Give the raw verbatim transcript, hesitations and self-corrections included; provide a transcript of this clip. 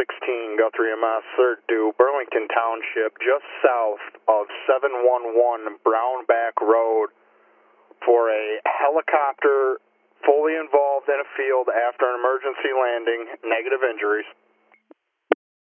sixteen, Guthrie M S, third due, Burlington Township, just south of seven one one Brownback Road for a helicopter fully involved in a field after an emergency landing, negative injuries.